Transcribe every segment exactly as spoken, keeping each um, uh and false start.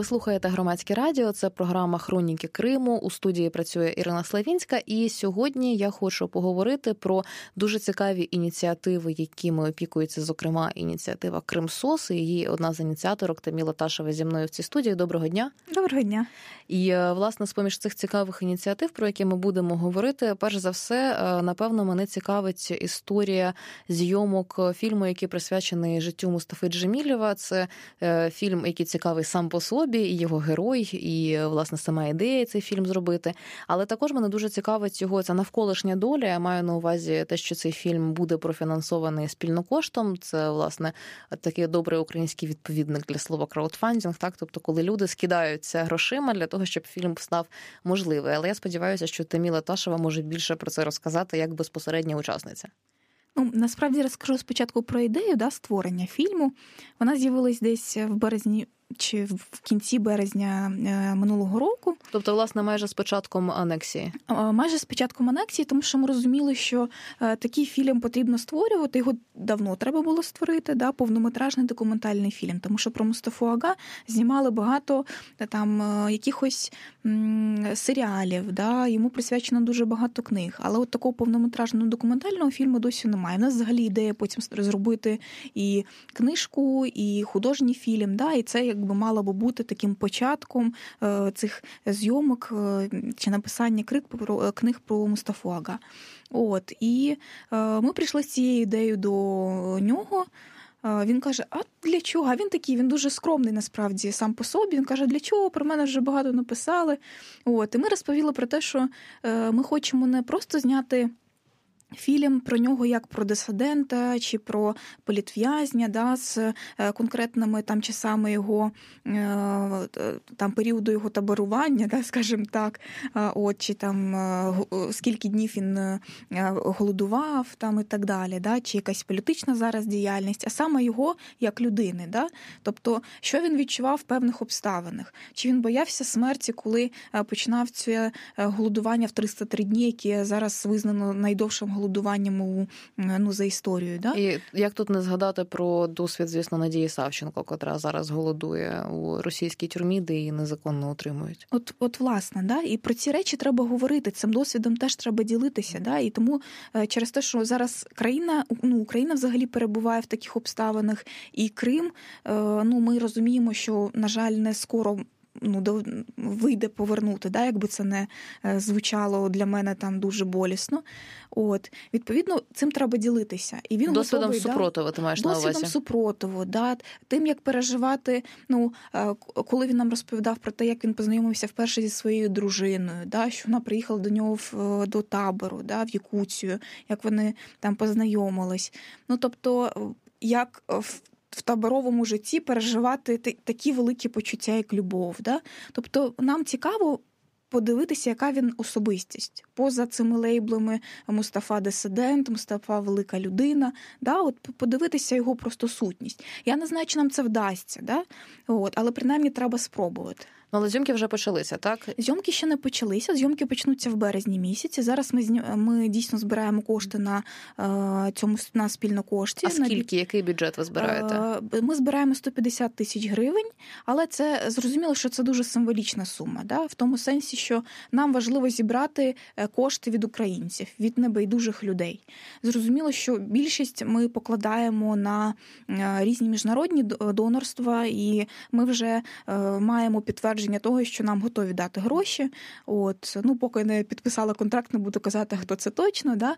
Ви слухаєте Громадське радіо, це програма «Хроніки Криму». У студії працює Ірина Славінська. І сьогодні я хочу поговорити про дуже цікаві ініціативи, якими опікується, зокрема, ініціатива «Кримсос». І її одна з ініціаторок Таміла Ташева зі мною в цій студії. Доброго дня. Доброго дня. І, власне, з-поміж цих цікавих ініціатив, про які ми будемо говорити, перш за все, напевно, мене цікавить історія зйомок фільму, який присвячений життю Мустафи Джемілєва. Це фільм, який цікавий сам по собі, і його герой, і, власне, сама ідея цей фільм зробити. Але також мене дуже цікавить його ця навколишня доля. Я маю на увазі те, що цей фільм буде профінансований спільнокоштом. Це, власне, такий добрий український відповідник для слова краудфандинг, так? Тобто, коли люди скидаються грошима для того, щоб фільм став можливий. Але я сподіваюся, що Таміла Ташева може більше про це розказати як безпосередня учасниця. Ну, насправді розкажу спочатку про ідею, да, створення фільму. Вона з'явилась десь в березні чи в кінці березня минулого року. Тобто, власне, майже з початком анексії? Майже з початком анексії, тому що ми розуміли, що такий фільм потрібно створювати, його давно треба було створити, да, повнометражний документальний фільм, тому що про Мустафу Ага знімали багато там якихось м, серіалів, да, йому присвячено дуже багато книг, але от такого повнометражного документального фільму досі немає. У нас взагалі ідея потім зробити і книжку, і художній фільм, да, і це як би мало би бути таким початком цих зйомок чи написання книг про Мустафу Ага. От, і ми прийшли з цією ідеєю до нього. Він каже, а для чого? А він такий, він дуже скромний насправді сам по собі. Він каже, для чого? Про мене вже багато написали. От, і ми розповіли про те, що ми хочемо не просто зняти фільм про нього як про дисидента чи про політв'язня, да, з конкретними там часами його там періоду його таборування, да, скажімо так, от, чи там скільки днів він голодував там і так далі, да, чи якась політична зараз діяльність, а саме його як людини, да, тобто що він відчував в певних обставинах, чи він боявся смерті, коли починав це голодування в триста три дні, яке зараз визнано найдовшим голодуванням голодуванням у, ну, за історією. Да? І як тут не згадати про досвід, звісно, Надії Савченко, котра зараз голодує у російській тюрмі, де її незаконно утримують. От, от власне, да? І про ці речі треба говорити, цим досвідом теж треба ділитися. Да? І тому через те, що зараз країна, ну, Україна взагалі перебуває в таких обставинах, і Крим, ну, ми розуміємо, що, на жаль, не скоро ну, вийде повернути, да, якби це не звучало для мене там дуже болісно. От, відповідно, цим треба ділитися. І він досвідом готовий, супротиву, да, ти маєш на увазі? Досвідом супротиву, да, тим, як переживати, ну, коли він нам розповідав про те, як він познайомився вперше зі своєю дружиною, да, що вона приїхала до нього в, до табору, да, в Якутію, як вони там познайомились. Ну, тобто, як в в таборовому житті переживати такі великі почуття, як любов. Да? Тобто нам цікаво подивитися, яка він особистість. Поза цими лейблами Мустафа дисидент, Мустафа велика людина. Да? От подивитися його просто сутність. Я не знаю, чи нам це вдасться, да? От, але принаймні треба спробувати. Ну, але зйомки вже почалися, так? Зйомки ще не почалися. Зйомки почнуться в березні місяці. Зараз ми ми дійсно збираємо кошти на цьому на спільнокошті. А скільки? На... Який бюджет ви збираєте? Ми збираємо сто п'ятдесят тисяч гривень, але це зрозуміло, що це дуже символічна сума. Да? В тому сенсі, що нам важливо зібрати кошти від українців, від небайдужих людей. Зрозуміло, що більшість ми покладаємо на різні міжнародні донорства, і ми вже маємо підтвердження того, що нам готові дати гроші. От, ну, поки не підписала контракт, не буду казати, хто це точно, да?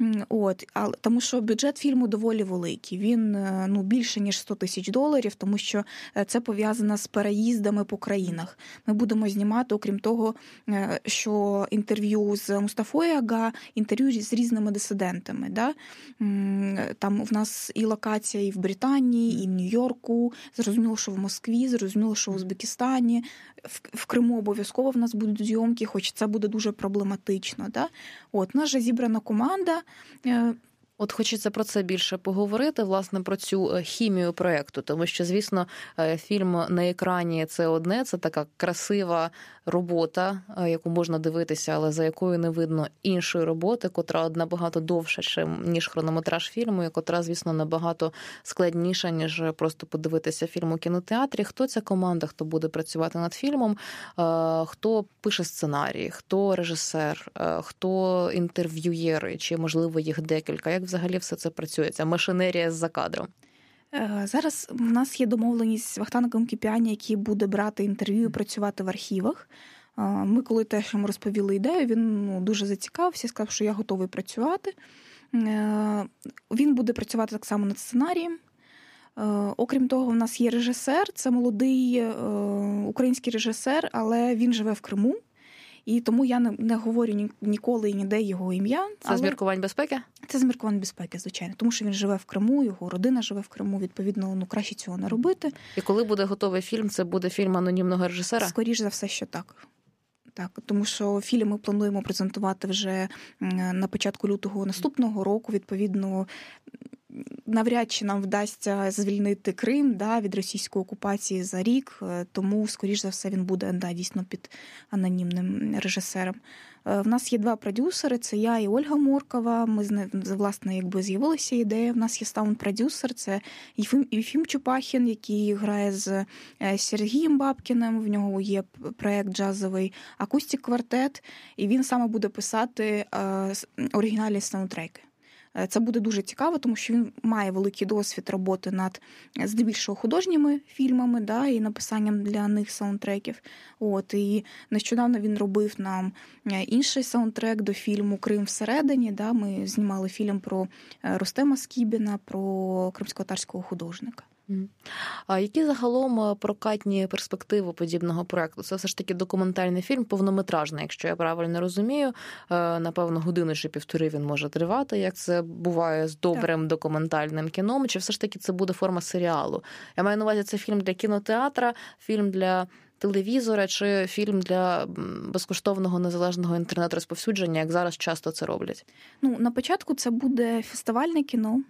От, але, тому що бюджет фільму доволі великий. Він, ну, більше, ніж сто тисяч доларів, тому що це пов'язано з переїздами по країнах. Ми будемо знімати, окрім того, що інтерв'ю з Мустафою Ага, інтерв'ю з різними дисидентами. Да? Там в нас і локація і в Британії, і в Нью-Йорку, зрозуміло, що в Москві, зрозуміло, що в Узбекистані, в Криму обов'язково в нас будуть зйомки, хоч це буде дуже проблематично. Да? От, у нас вже зібрана команда. От хочеться про це більше поговорити, власне, про цю хімію проєкту, тому що, звісно, фільм на екрані – це одне, це така красива робота, яку можна дивитися, але за якою не видно іншої роботи, котра набагато довша, ніж хронометраж фільму, і котра, звісно, набагато складніша, ніж просто подивитися фільм у кінотеатрі. Хто ця команда, хто буде працювати над фільмом, хто пише сценарій, хто режисер, хто інтерв'юєри, чи, можливо, їх декілька, як взагалі все це працює, ця машинерія з-за кадром? Зараз в нас є домовленість з Вахтангом Кіпіані, який буде брати інтерв'ю і працювати в архівах. Ми, коли теж йому розповіли ідею, він ну, дуже зацікавився, сказав, що я готовий працювати. Він буде працювати так само над сценарієм. Окрім того, в нас є режисер, це молодий український режисер, але він живе в Криму. І тому я не, не говорю ні, ніколи і ніде його ім'я. Це але... з міркувань безпеки? Це з міркувань безпеки, звичайно. Тому що він живе в Криму, його родина живе в Криму, відповідно, ну, краще цього не робити. І коли буде готовий фільм, це буде фільм анонімного режисера? Скоріш за все, що так. Так, тому що фільм ми плануємо презентувати вже на початку лютого наступного року, відповідно, навряд чи нам вдасться звільнити Крим да, від російської окупації за рік, тому, скоріш за все, він буде да, дійсно під анонімним режисером. В нас є два продюсери, це я і Ольга Моркова, ми, власне, якби з'явилася ідея. В нас є саунд-продюсер, це Єфім, Єфім Чупахін, який грає з Сергієм Бабкіним, в нього є проєкт джазовий «Акустик-квартет», і він саме буде писати оригінальні саундтреки. Це буде дуже цікаво, тому що він має великий досвід роботи над, здебільшого, художніми фільмами, да, і написанням для них саундтреків. От, і нещодавно він робив нам інший саундтрек до фільму «Крим всередині». Да, ми знімали фільм про Рустема Скібіна, про кримськотатарського художника. А які загалом прокатні перспективи подібного проєкту? Це все ж таки документальний фільм, повнометражний, якщо я правильно розумію. Напевно, годину чи півтори він може тривати, як це буває з добрим так. документальним кіном. Чи все ж таки це буде форма серіалу? Я маю на увазі, це фільм для кінотеатра, фільм для телевізора чи фільм для безкоштовного незалежного інтернет-розповсюдження, як зараз часто це роблять? Ну, на початку це буде фестивальне кіно.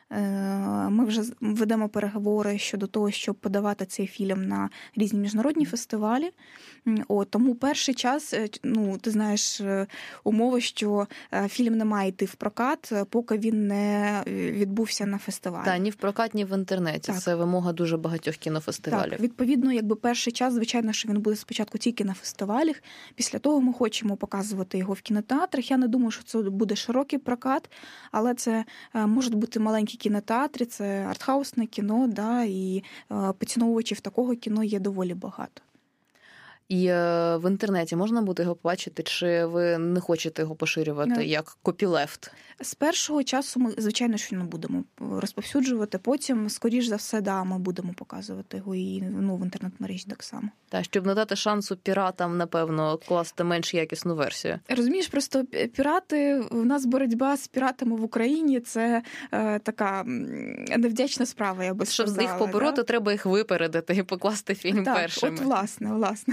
Ми вже ведемо переговори щодо того, щоб подавати цей фільм на різні міжнародні фестивалі. О, тому перший час, ну, ти знаєш, умови, що фільм не має йти в прокат, поки він не відбувся на фестивалі. Так, ні в прокат, ні в інтернеті. Так. Це вимога дуже багатьох кінофестивалів. Так, відповідно, якби перший час, звичайно, що він буде спочатку тільки на фестивалях. Після того ми хочемо показувати його в кінотеатрах. Я не думаю, що це буде широкий прокат, але це можуть бути маленькі кінотеатри, це артхаусне кіно, да, і поціновувачів такого кіно є доволі багато. І в інтернеті можна буде його побачити, чи ви не хочете його поширювати не. як копілефт? З першого часу ми, звичайно, що не будемо розповсюджувати. Потім, скоріш за все, да, ми будемо показувати його і ну, в інтернет-мережі так само. Так, щоб не дати шансу піратам, напевно, класти менш якісну версію. Розумієш, просто пірати, у нас боротьба з піратами в Україні – це е, така невдячна справа, я би сказала. Щоб їх побороти, да? Треба їх випередити і покласти фільм так, першими. Так, от власне, власне.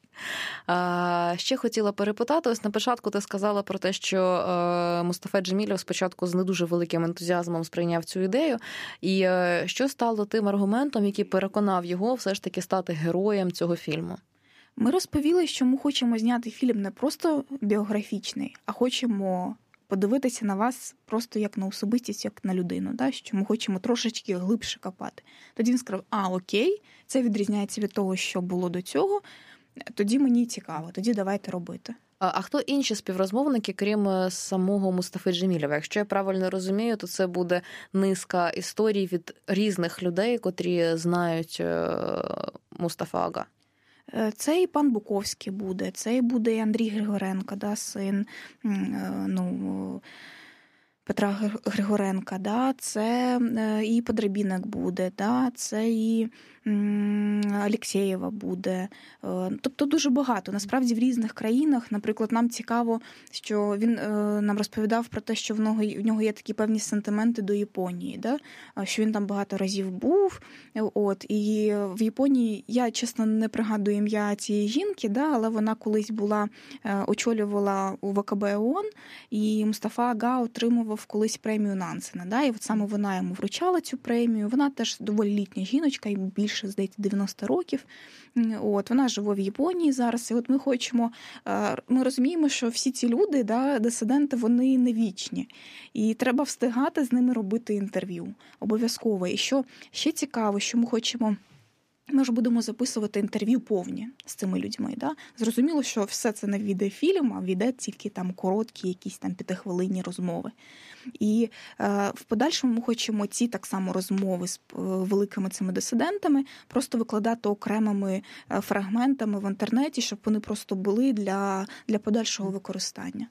А, ще хотіла перепитати, ось на початку ти сказала про те, що е, Мустафа Джемілєв спочатку з не дуже великим ентузіазмом сприйняв цю ідею. І е, що стало тим аргументом, який переконав його все ж таки стати героєм цього фільму? Ми розповіли, що ми хочемо зняти фільм не просто біографічний, а хочемо подивитися на вас просто як на особистість, як на людину, да? Що ми хочемо трошечки глибше копати. Тоді він сказав, а окей, це відрізняється від того, що було до цього, тоді мені цікаво, тоді давайте робити. А, а хто інші співрозмовники, крім самого Мустафи Джемілєва? Якщо я правильно розумію, то це буде низка історій від різних людей, котрі знають Мустафа Ага. Це і пан Буковський буде, це і буде і Андрій Григоренко, да, син, ну, Петра Григоренка, да, це і Подребінок буде, да, це і Алєксєєва буде. Тобто дуже багато. Насправді в різних країнах, наприклад, нам цікаво, що він нам розповідав про те, що в нього, в нього є такі певні сентименти до Японії, да? Що він там багато разів був. От, і в Японії, я, чесно, не пригадую ім'я цієї жінки, да? Але вона колись була, очолювала у ВКБ ООН, і Мустафа Ага отримував отримав колись премію Нансена, да, і от саме вона йому вручала цю премію. Вона теж доволі літня жіночка, йому більше, здається, дев'яносто років. От, вона живе в Японії зараз, і от ми хочемо, ми розуміємо, що всі ці люди, да, дисиденти, вони не вічні. І треба встигати з ними робити інтерв'ю. Обов'язково. І що ще цікаво, що ми хочемо... Ми ж будемо записувати інтерв'ю повні з цими людьми. Да? Зрозуміло, що все це не відеофільм, а віде тільки там короткі, якісь там п'ятихвилинні розмови. І е, в подальшому ми хочемо ці так само розмови з е, великими цими дисидентами просто викладати окремими е, фрагментами в інтернеті, щоб вони просто були для, для подальшого використання.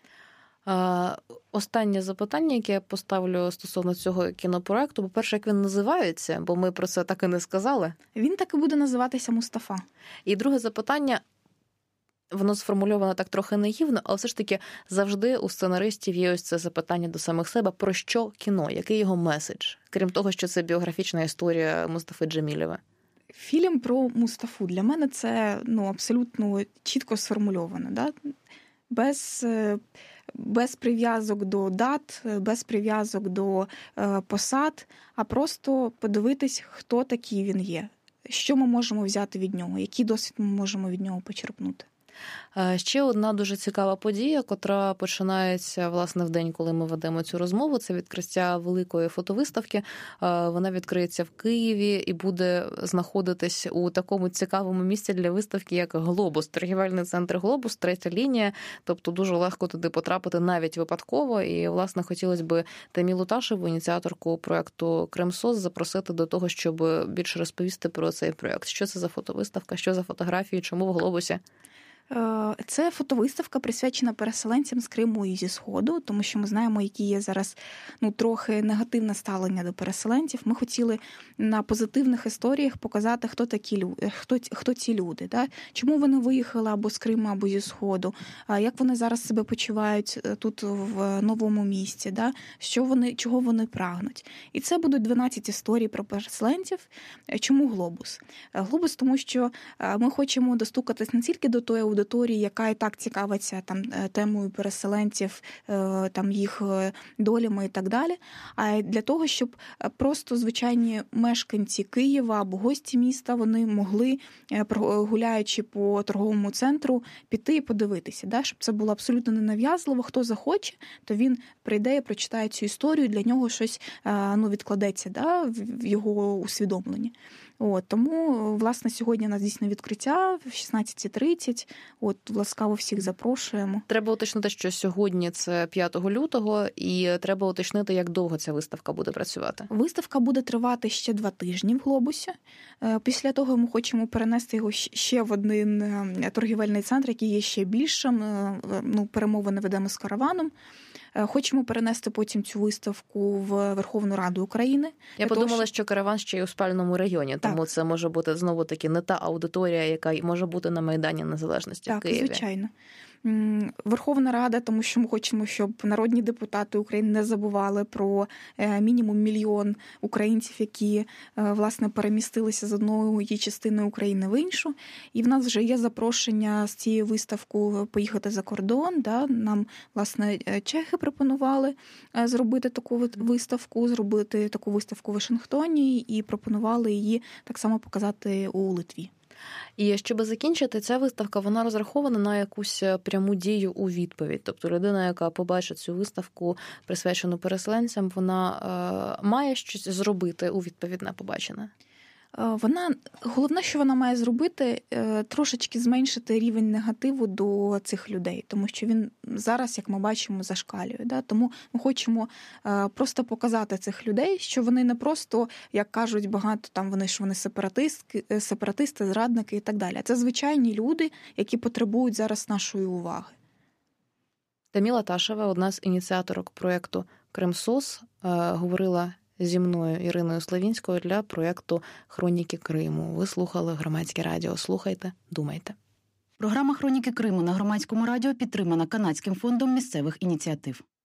Останнє запитання, яке я поставлю стосовно цього кінопроекту. По-перше, як він називається, бо ми про це так і не сказали. Він так і буде називатися «Мустафа». І друге запитання, воно сформульовано так трохи наївно, але все ж таки завжди у сценаристів є ось це запитання до самих себе, про що кіно, який його меседж, крім того, що це біографічна історія Мустафи Джемілєва. Фільм про Мустафу для мене це ну, абсолютно чітко сформульовано. Да? Без... без прив'язок до дат, без прив'язок до е, посад, а просто подивитись, хто такий він є, що ми можемо взяти від нього, який досвід ми можемо від нього почерпнути. Ще одна дуже цікава подія, котра починається, власне, в день, коли ми ведемо цю розмову, це відкриття великої фотовиставки. Вона відкриється в Києві і буде знаходитись у такому цікавому місці для виставки, як «Глобус», торгівельний центр «Глобус», третя лінія, тобто дуже легко туди потрапити навіть випадково. І, власне, хотілося б Тамілу Ташеву, ініціаторку проєкту «Кримсос», запросити до того, щоб більше розповісти про цей проєкт. Що це за фотовиставка, що за фотографії, чому в «Глобусі»? Це фотовиставка, присвячена переселенцям з Криму і зі Сходу, тому що ми знаємо, які є зараз ну, трохи негативне ставлення до переселенців. Ми хотіли на позитивних історіях показати, хто такі люди, хто, хто ці люди, да? Чому вони виїхали або з Криму, або зі Сходу, як вони зараз себе почувають тут в новому місці, да? Що вони, чого вони прагнуть. І це будуть дванадцять історій про переселенців. Чому «Глобус»? «Глобус», тому що ми хочемо достукатись не тільки до тої аудиторії, яка і так цікавиться там темою переселенців, там їх долями і так далі, а для того, щоб просто звичайні мешканці Києва або гості міста, вони могли, гуляючи по торговому центру, піти і подивитися, да? Щоб це було абсолютно ненав'язливо. Хто захоче, то він прийде і прочитає цю історію, для нього щось ну, відкладеться, да? В його усвідомленні. От, тому, власне, сьогодні у нас дійсно відкриття в шістнадцята тридцять. От, ласкаво всіх запрошуємо. Треба уточнити, що сьогодні це п'ятого лютого, і треба уточнити, як довго ця виставка буде працювати. Виставка буде тривати ще два тижні в «Глобусі». Після того ми хочемо перенести його ще в один торгівельний центр, який є ще більшим. Ну, перемовини ведемо з «Караваном». Хочемо перенести потім цю виставку в Верховну Раду України. Я подумала, того, що «Караван» ще й у спальному районі, тому так. Це може бути знову-таки не та аудиторія, яка може бути на Майдані Незалежності так, в Києві. Так, звичайно. Верховна Рада, тому що ми хочемо, щоб народні депутати України не забували про мінімум мільйон українців, які, власне, перемістилися з одної частини України в іншу. І в нас вже є запрошення з цією виставкою поїхати за кордон. Да? Нам, власне, чехи пропонували зробити таку виставку, зробити таку виставку в Вашингтоні і пропонували її так само показати у Литві. І щоб закінчити, ця виставка, вона розрахована на якусь пряму дію у відповідь. Тобто людина, яка побачить цю виставку, присвячену переселенцям, вона е, має щось зробити у відповідь на побачене? Вона, головне, що вона має зробити, трошечки зменшити рівень негативу до цих людей, тому що він зараз, як ми бачимо, зашкалює. Да? Тому ми хочемо просто показати цих людей, що вони не просто, як кажуть багато, там вони, що вони сепаратисти, сепаратисти, зрадники і так далі. Це звичайні люди, які потребують зараз нашої уваги. Таміла Ташева, одна з ініціаторок проєкту «Кримсос», говорила зі мною, Іриною Славінською, для проєкту «Хроніки Криму». Ви слухали Громадське радіо. Слухайте, думайте. Програма «Хроніки Криму» на Громадському радіо підтримана Канадським фондом місцевих ініціатив.